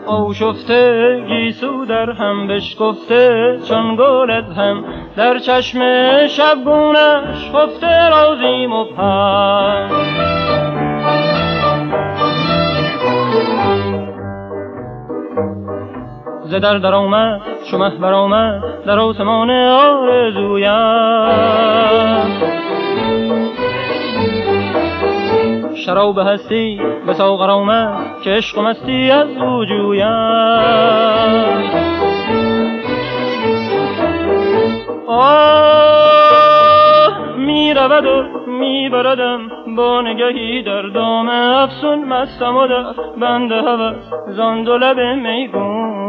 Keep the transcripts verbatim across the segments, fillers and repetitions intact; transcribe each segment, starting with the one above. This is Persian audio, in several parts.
آشفته گیسو در هم بشکفته چون گل از هم در چشم شبگونش خفته رازی مبهم. ز در در آمد چو مه برآمد در آسمان آرزویم، شراب هستی به ساغر آمد که عشق و مستی از او جویم. آه می رود و می بردم با نگهی در دام افسون مستم و در بند هوس زان دو لب میگون.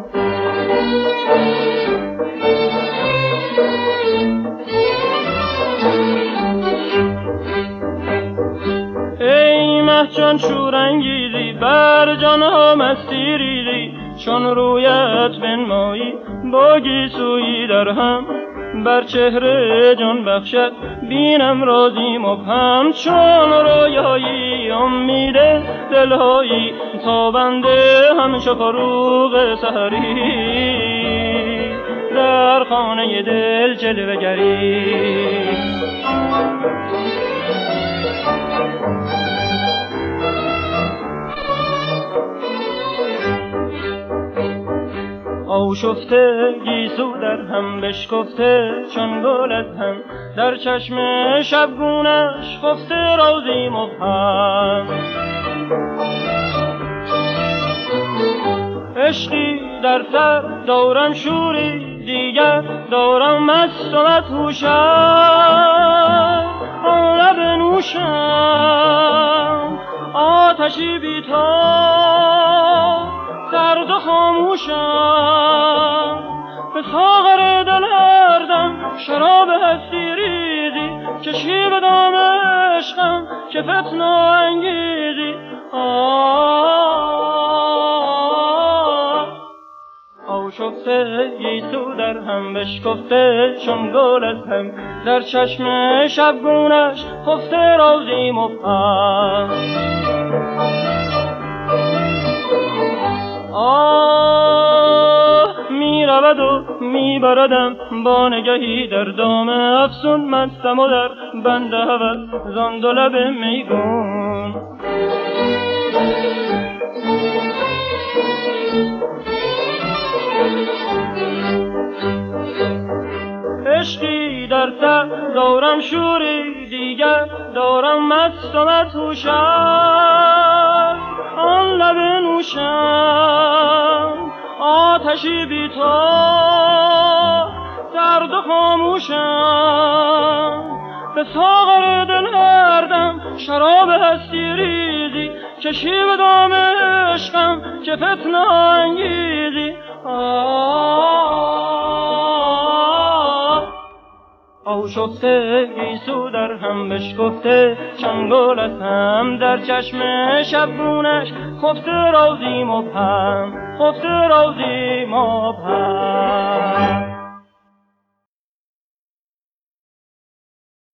ای مه چون شورانگیزی بر جانها مستی ریزی، چون رویت بنمایی با گیسویی در هم بر چهره جان بخشد بینم رازی مبهم. چون رویایی امید دلهایی تابنده همچو فروغ سحری در خانه دل جلوه گری. آشفته گیسو در هم بشکفته چون گل از هم در چشم شبگونش خفته رازی مبهم. عشقی در سر دارم شوری دیگر دارم مست و مدهوشم. آن لب نوشم آتشی بی‌تاب سرد و خاموشم. به ساغر دل هردم شراب هستی ریزی، کشی به دام عشقم که فتنه انگیزی. آشفته گیسو در هم بشکفته چون گل از هم در چشم شبگونش خفته رازی مبهم. آه می رود و می بردم با نگهی در دام افسون مستم و در بند هوس زان دو لب میگون. عشقی در سر دارم شوری دیگر دارم مست و مدهوشم. آن لب نوشم آتشی بی‌تاب سرد و خاموشم. به ساغر دل هردم شراب هستی ریزی، کشی به دام عشقم که فتنه انگیزی. آشفته گیسو در هم بشکفته چون گل از هم در چشم شبگونش خفته رازی مبهم، خفته رازی مبهم.